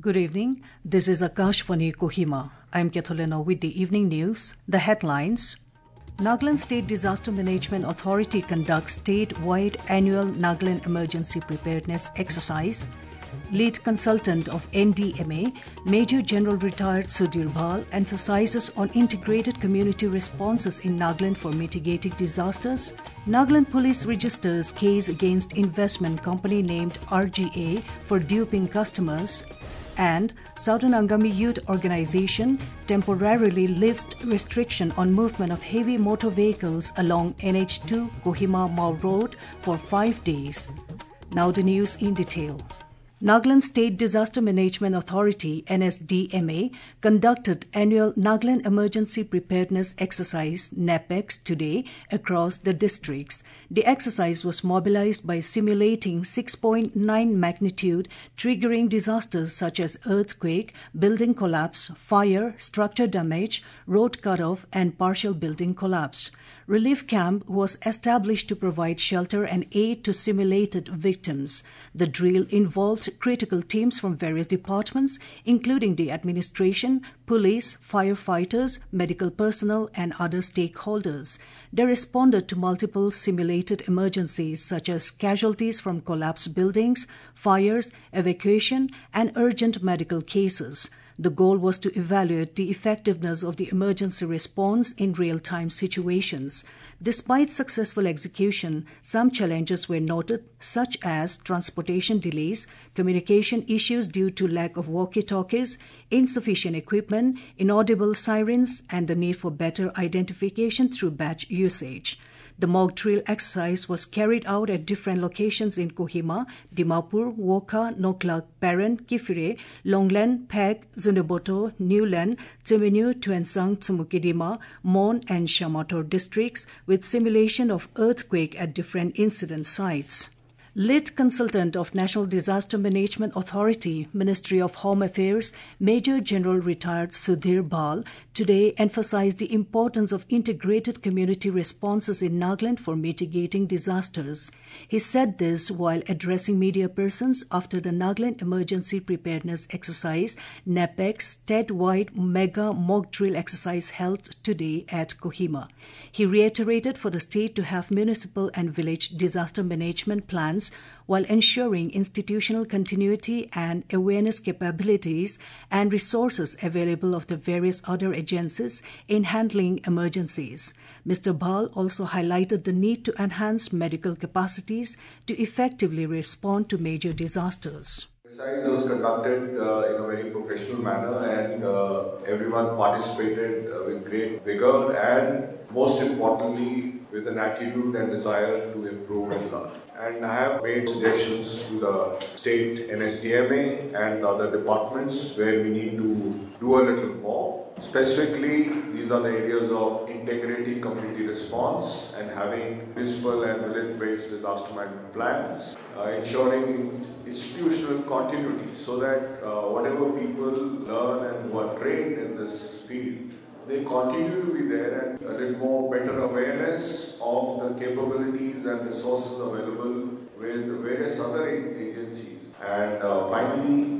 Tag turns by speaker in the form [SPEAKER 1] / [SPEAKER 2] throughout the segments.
[SPEAKER 1] Good evening. This is Akashvani Kohima. I'm Ketholena with the evening news. The headlines. Nagaland State Disaster Management Authority conducts statewide annual Nagaland Emergency Preparedness Exercise. Lead consultant of NDMA, Major General Retired Sudhir Bal, emphasizes on integrated community responses in Nagaland for mitigating disasters. Nagaland Police registers case against investment company named RGA for duping customers. And Southern Angami Youth Organization temporarily lifts restriction on movement of heavy motor vehicles along NH2 Kohima Mall Road for 5 days. Now the news in detail. Nagaland State Disaster Management Authority NSDMA conducted annual Nagaland Emergency Preparedness Exercise NEPEX today across the districts. The exercise was mobilized by simulating 6.9 magnitude triggering disasters such as earthquake, building collapse, fire, structure damage, road cutoff and partial building collapse. Relief camp was established to provide shelter and aid to simulated victims. The drill involved critical teams from various departments, including the administration, police, firefighters, medical personnel, and other stakeholders. They responded to multiple simulated emergencies such as casualties from collapsed buildings, fires, evacuation, and urgent medical cases. The goal was to evaluate the effectiveness of the emergency response in real-time situations. Despite successful execution, some challenges were noted, such as transportation delays, communication issues due to lack of walkie-talkies, insufficient equipment, inaudible sirens, and the need for better identification through badge usage. The mock drill exercise was carried out at different locations in Kohima, Dimapur, Wokha, Noklak, Paran, Kifire, Longland, Peg, Zundaboto, Newland, Tsiminu, Tuensang, Tsumukidima, Mon, and Shamator districts, with simulation of earthquake at different incident sites. Lead consultant of National Disaster Management Authority, Ministry of Home Affairs, Major General Retired Sudhir Bal, today emphasized the importance of integrated community responses in Nagaland for mitigating disasters. He said this while addressing media persons after the Nagaland Emergency Preparedness Exercise, NEPEX, statewide mega mock drill exercise held today at Kohima. He reiterated for the state to have municipal and village disaster management plans while ensuring institutional continuity and awareness capabilities and resources available of the various other agencies in handling emergencies. Mr. Bal also highlighted the need to enhance medical capacities to effectively respond to major disasters.
[SPEAKER 2] The exercise was conducted in a very professional manner and everyone participated with great vigor and most importantly with an attitude and desire to improve and learn. And I have made suggestions to the state NSDMA and other departments where we need to do a little more. Specifically, these are the areas of integrating community response and having municipal and village-based disaster management plans, ensuring institutional continuity so that whatever people learn and who are trained in this field, they continue to be there and a little more better awareness of the capabilities and resources available with various other agencies. And finally,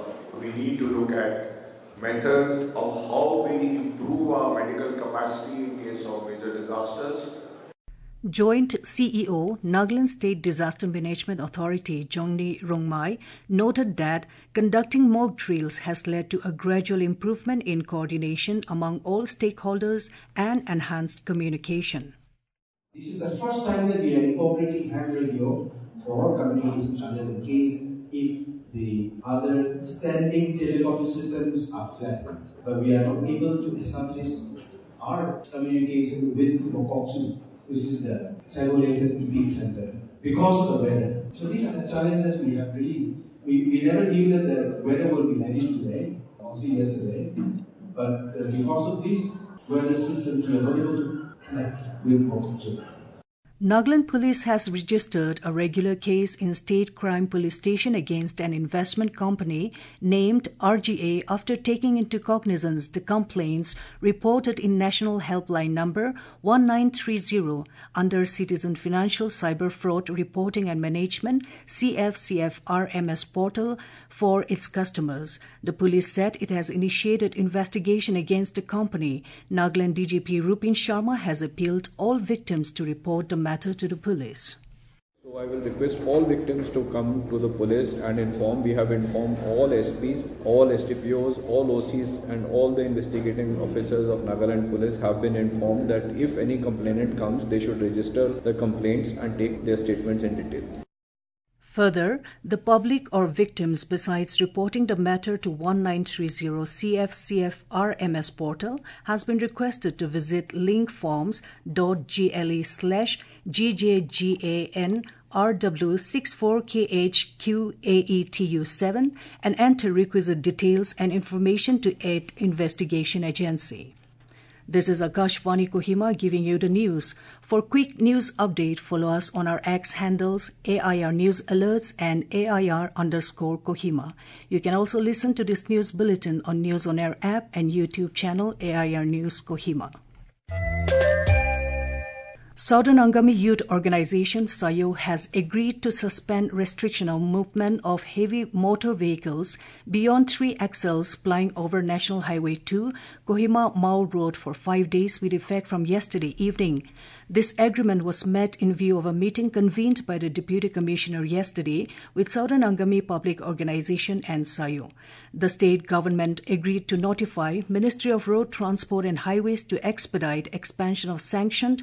[SPEAKER 2] we need to look at methods of how we improve our medical capacity in case of major disasters.
[SPEAKER 1] Joint CEO, Nagaland State Disaster Management Authority, Jongni Rongmai, noted that conducting mock drills has led to a gradual improvement in coordination among all stakeholders and enhanced communication.
[SPEAKER 3] This is the first time that we are incorporating ham radio for communication channel in case if the other standing telecom systems are flattened. But we are not able to establish our communication with Mokoksu, which is the simulated EPIC center, because of the weather. So these are the challenges we have really. We never knew that the weather would be like this today, also yesterday. But because of these weather systems, we are not able to connect with Mokoksu.
[SPEAKER 1] Nagaland Police has registered a regular case in State Crime Police Station against an investment company named RGA after taking into cognizance the complaints reported in National Helpline number 1930 under Citizen Financial Cyber Fraud Reporting and Management CFCF-RMS portal for its customers. The police said it has initiated investigation against the company. Nagaland DGP Rupin Sharma has appealed all victims to report the matter to the police.
[SPEAKER 4] So I will request all victims to come to the police and inform. We have informed all SPs, all STPOs, all OCs and all the investigating officers of Nagaland Police have been informed that if any complainant comes, they should register the complaints and take their statements in detail.
[SPEAKER 1] Further, the public or victims, besides reporting the matter to 1930 CFCF-RMS portal, has been requested to visit linkforms.gle/GJGAN-RW64KHQAETU7 and enter requisite details and information to aid investigation agency. This is Akashvani Kohima giving you the news. For quick news update, follow us on our X handles AIR News Alerts and AIR_Kohima. You can also listen to this news bulletin on News on Air app and YouTube channel AIR News Kohima. Southern Angami Youth Organization SAYO has agreed to suspend restriction of movement of heavy motor vehicles beyond 3 axles plying over National Highway 2, Kohima Mau Road for 5 days with effect from yesterday evening. This agreement was met in view of a meeting convened by the Deputy Commissioner yesterday with Southern Angami Public Organization and SAYO. The state government agreed to notify Ministry of Road Transport and Highways to expedite expansion of sanctioned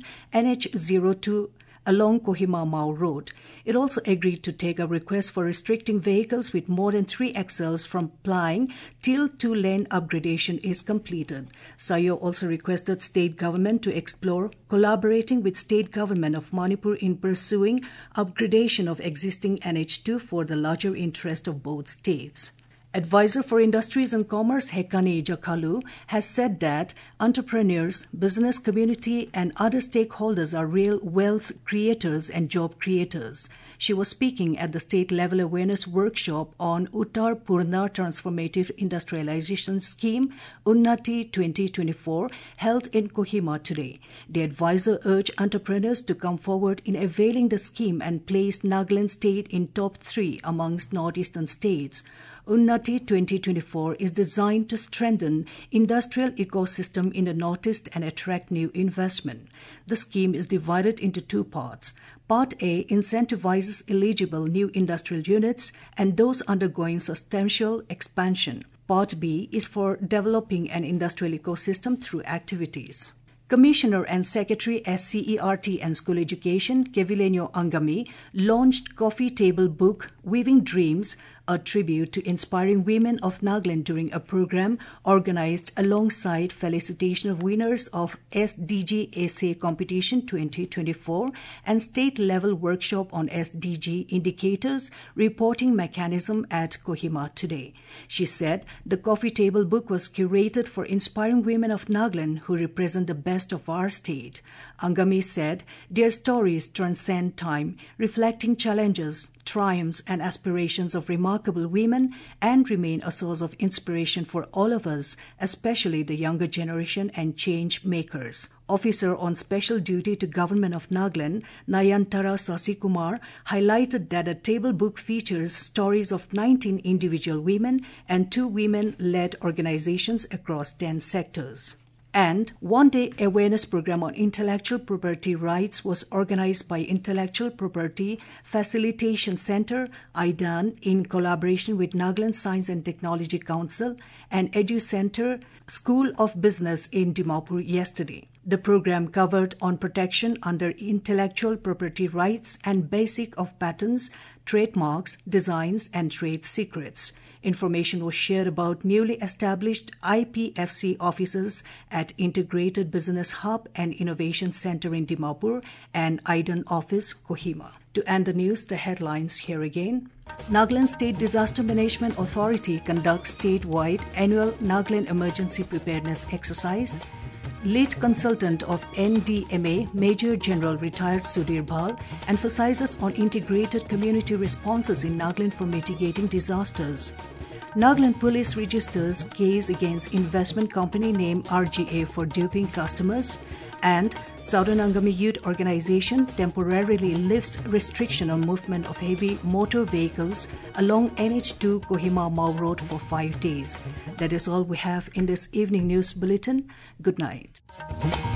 [SPEAKER 1] NH02 along Kohima Mau Road. It also agreed to take a request for restricting vehicles with more than 3 axles from plying till 2-lane upgradation is completed. SAYO also requested state government to explore collaborating with state government of Manipur in pursuing upgradation of existing NH2 for the larger interest of both states. Advisor for Industries and Commerce Hekane Jakalu has said that entrepreneurs, business community and other stakeholders are real wealth creators and job creators. She was speaking at the state-level awareness workshop on Uttar Purna Transformative Industrialization Scheme Unnati 2024 held in Kohima today. The advisor urged entrepreneurs to come forward in availing the scheme and placed Nagaland state in top 3 amongst northeastern states. Unnati 2024 is designed to strengthen industrial ecosystem in the Northeast and attract new investment. The scheme is divided into 2 parts. Part A incentivizes eligible new industrial units and those undergoing substantial expansion. Part B is for developing an industrial ecosystem through activities. Commissioner and Secretary SCERT and School Education, Kevilenyo Angami, launched Coffee Table Book, Weaving Dreams, a tribute to inspiring women of Nagaland during a program organized alongside felicitation of winners of SDG Essay Competition 2024 and state-level workshop on SDG indicators reporting mechanism at Kohima today. She said the Coffee Table Book was curated for inspiring women of Nagaland who represent the best of our state. Angami said their stories transcend time, reflecting challenges, triumphs and aspirations of remarkable women and remain a source of inspiration for all of us, especially the younger generation and change makers. Officer on special duty to Government of Nagaland, Nayantara Sasikumar, highlighted that the table book features stories of 19 individual women and 2 women-led organizations across 10 sectors. And one-day awareness program on intellectual property rights was organized by Intellectual Property Facilitation Center, IDAN, in collaboration with Nagaland Science and Technology Council and Edu Center, School of Business in Dimapur yesterday. The program covered on protection under intellectual property rights and basic of patents, trademarks, designs, and trade secrets. Information was shared about newly established IPFC offices at Integrated Business Hub and Innovation Center in Dimapur and IDAN office, Kohima. To end the news, the headlines here again. Nagaland State Disaster Management Authority conducts statewide annual Nagaland Emergency Preparedness Exercise. Lead consultant of NDMA, Major General retired Sudhir Bal, emphasizes on integrated community responses in Nagaland for mitigating disasters. Nagaland Police registers case against investment company named RGA for duping customers, and Southern Angami Youth Organization temporarily lifts restriction on movement of heavy motor vehicles along NH2 Kohima Mau Road for 5 days. That is all we have in this evening news bulletin. Good night.